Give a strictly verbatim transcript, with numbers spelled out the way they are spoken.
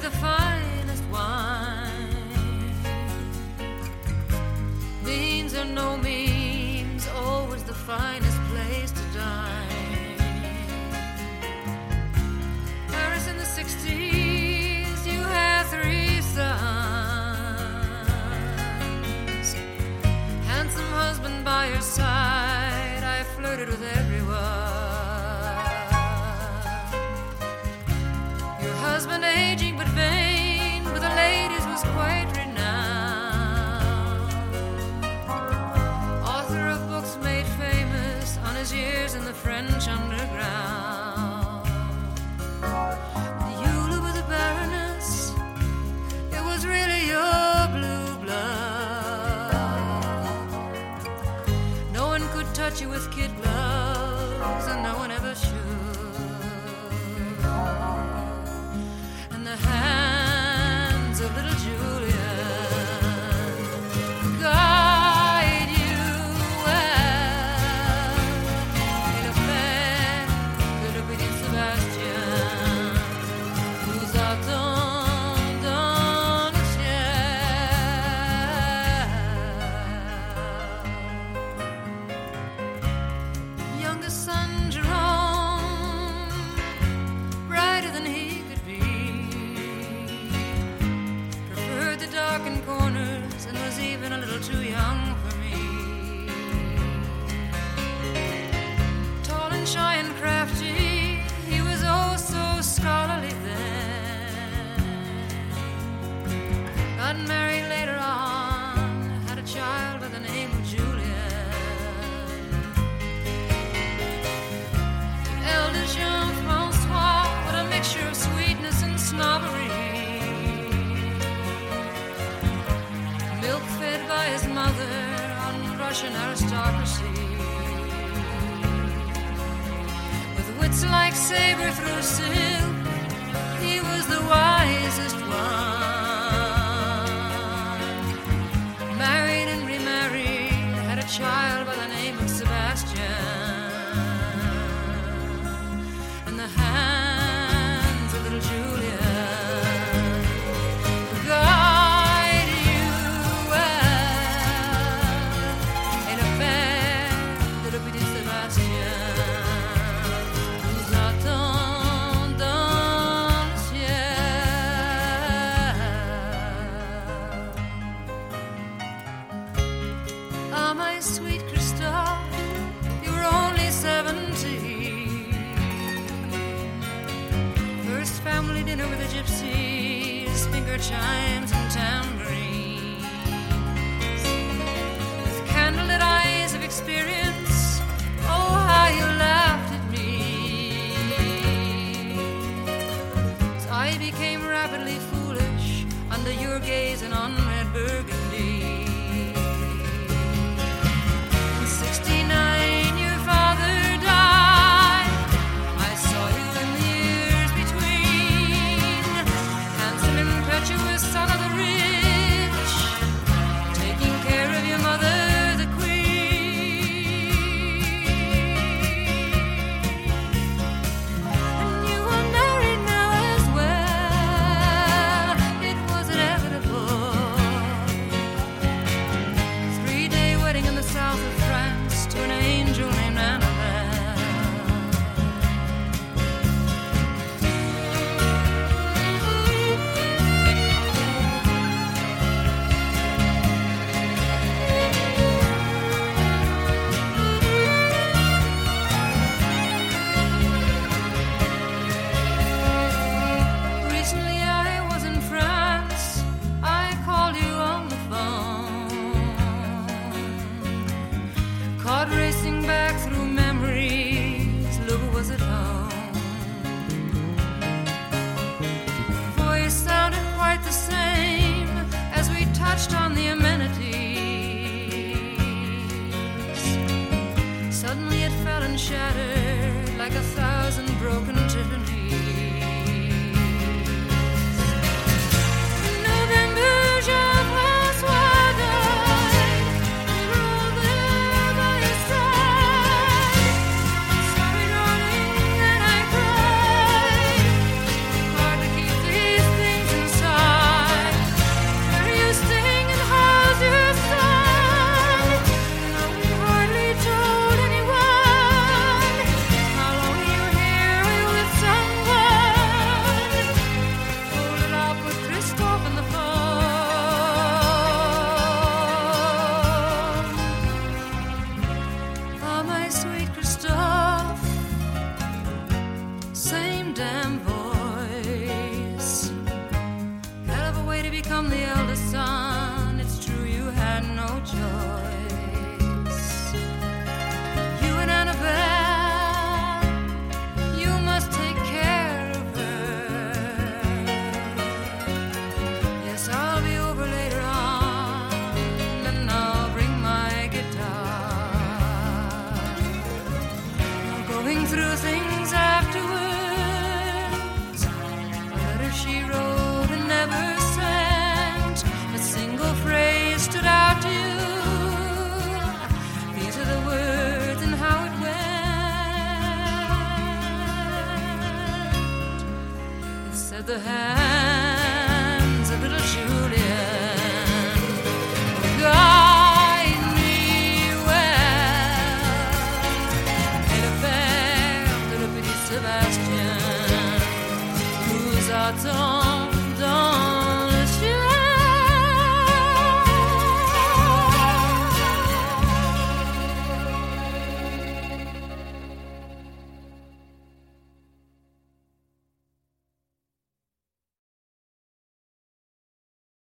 the finest wine. Beans or no means, always the finest place to dine. Paris in the sixties, you had three sons. Handsome husband by your side, I flirted with everyone. Husband aging but vain, with the ladies was quite renowned. Author of books made famous on his years in the French underground. You live with a baroness, it was really your blue blood. No one could touch you with kid gloves, and no one ever should. The hands of little Julian guide you well in a fair que le petit Sébastien vous attend dans le ciel. Youngest son Jerome, brighter than he dark in corners and was even a little too young for me. Tall and shy and crafty, he was oh so scholarly then. Got married later on, had a child by the name of Julian. Elder Jean-Francois, what a mixture of sweetness and snobbery. Milk-fed by his mother on Russian aristocracy. With wits like saber through silk, he was the wisest one. Married and remarried, had a child by the name of Sebastian. And the hands of little Julia dinner with the gypsies, finger chimes and tambourines. With candlelit eyes of experience, oh how you laughed at me. As I became rapidly foolish under your gaze and unread burgundy. In sixty-nine your father died. I saw you in the years between, handsome, impetuous son of the rich, taking care of your mother, the queen. And you are married now as well. It was inevitable. Three-day wedding in the south of France to an angel named Annabelle. Recently I was in France. I called you on the phone. Caught racing back through memories. Luba was at home. Voice sounded quite the same as we touched on the amenities. Suddenly it fell and shattered like a thousand broken tiffanies. November, Jean-Francois died. We were all there by his side. Sorry, darling, and I cried. Hard to keep these things same damn voice. Hell of a way to become the eldest son. It's true you had no choice. You and Annabelle, you must take care of her. Yes, I'll be over later on, and I'll bring my guitar. Going through things afterwards, a letter she wrote and never sent. A single phrase stood out to you. These are the words and how it went. It said the hands of little Julian will guide me well. Et le père de le petit Sébastien nous attend.